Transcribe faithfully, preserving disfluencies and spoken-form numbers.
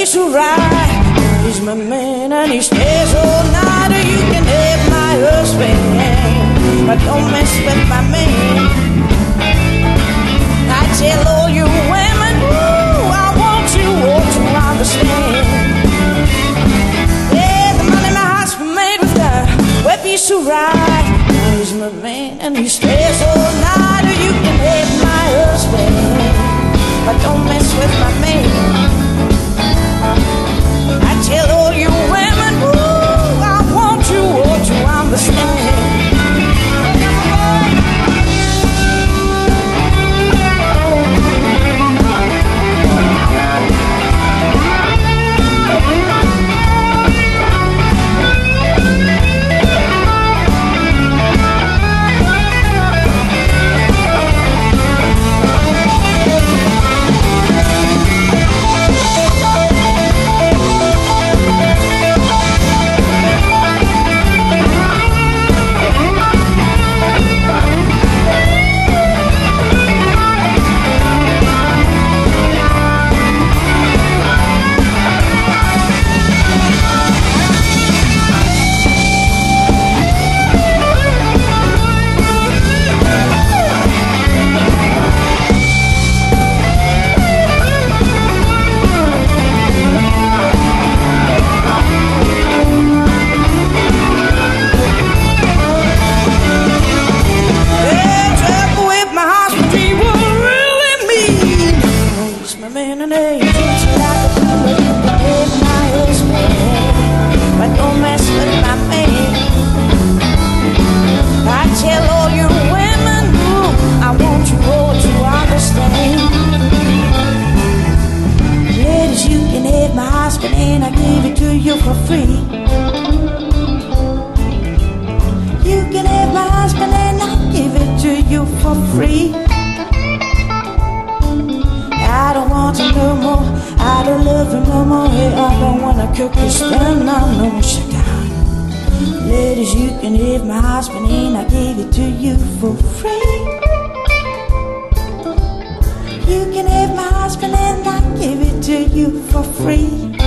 he's so right. He's my man and he stays all night. You can have my husband, but don't mess with my man. I tell all you women, ooh, I want you all to understand. Yeah, the man in my house was made with that. Well, he's so right. He's my man and he stays all night. You can have my husband, but don't mess with my man. I tell all you women, ooh, I want you all to understand. And I give it to you for free. You can have my husband and I give it to you for free. I don't want you no more, I don't love you no more. Hey, I don't wanna cook you stand now, no sugar. Ladies, you can have my husband and I give it to you for free. You can have my husband and I give it to you for free.